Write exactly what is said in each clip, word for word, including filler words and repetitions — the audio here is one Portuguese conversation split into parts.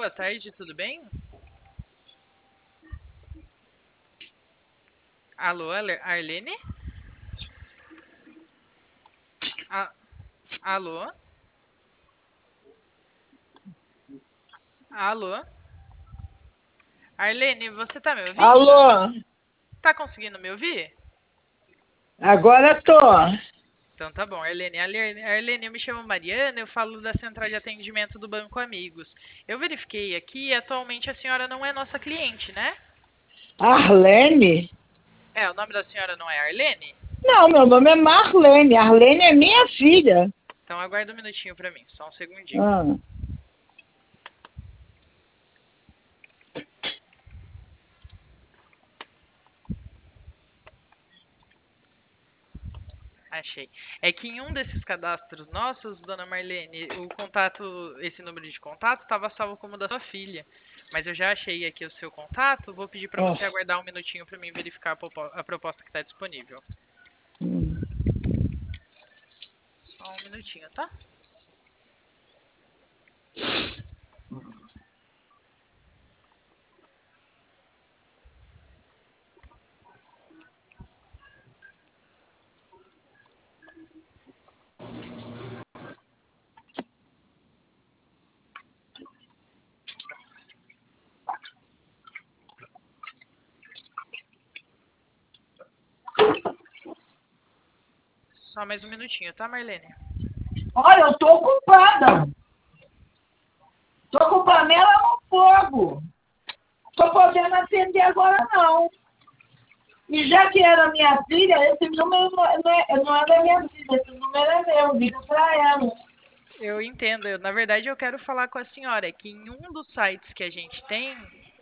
boa tarde, tudo bem? Alô, Ale- Arlene? A- Alô? Alô? Arlene, você tá me ouvindo? Alô, Tá conseguindo me ouvir? agora tô. Então tá bom, Arlene. Arlene, Arlene, eu me chamo Mariana, eu falo da central de atendimento do Banco Amigos. Eu verifiquei aqui e atualmente a senhora não é nossa cliente, né? Arlene? É, o nome da senhora não é Arlene? Não, meu nome é Marlene. Arlene é minha filha. Então aguarda um minutinho pra mim, só um segundinho. Ah, Achei. É que em um desses cadastros nossos, dona Marlene, o contato, esse número de contato estava salvo como da sua filha. Mas eu já achei aqui o seu contato, vou pedir para ó. você aguardar um minutinho para mim verificar a, popo- a proposta que está disponível. Hum. Só um minutinho, tá? Só mais um minutinho, tá, Marlene? Olha, eu tô ocupada. Tô com panela no fogo. Tô podendo atender agora, não. E já que era minha filha, esse número não é, não é, não é da minha filha, esse número é meu, liga pra ela. Eu entendo. Eu, na verdade, eu quero falar com a senhora é que em um dos sites que a gente tem,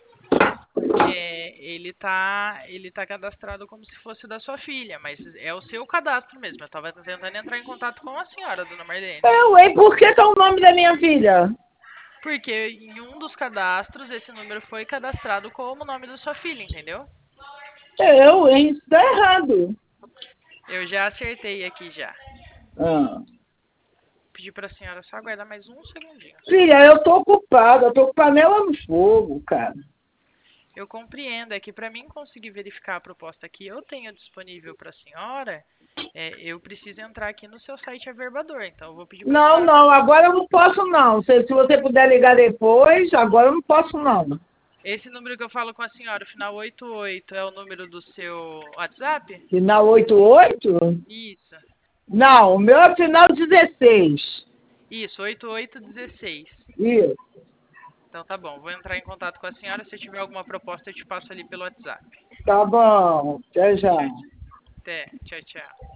é, ele tá, ele tá cadastrado como se fosse da sua filha, mas é o seu cadastro mesmo. Eu estava tentando entrar em contato com a senhora, dona Marlene. Eu, hein? Por que tá o nome da minha filha? Porque em um dos cadastros esse número foi cadastrado como o nome da sua filha, entendeu? Eu, hein? Isso tá errado. Eu já acertei aqui já. Ah. Pedi pra senhora só aguardar mais um segundinho, só. Filha, eu tô ocupada, eu tô com panela no fogo, cara. Eu compreendo, é que para mim conseguir verificar a proposta que eu tenho disponível para a senhora, é, eu preciso entrar aqui no seu site Averbador. Então eu vou pedir para a Não, senhora. não, agora eu não posso não. Se, se você puder ligar depois, agora eu não posso não. Esse número que eu falo com a senhora, o final oitenta e oito, é o número do seu WhatsApp? Final oitenta e oito? Isso. Não, o meu é final dezesseis. Isso, oitenta e oito dezesseis. Isso. Então tá bom, vou entrar em contato com a senhora. Se tiver alguma proposta, eu te passo ali pelo WhatsApp. Tá bom. Até já. Tchau, tchau. Até, tchau, tchau.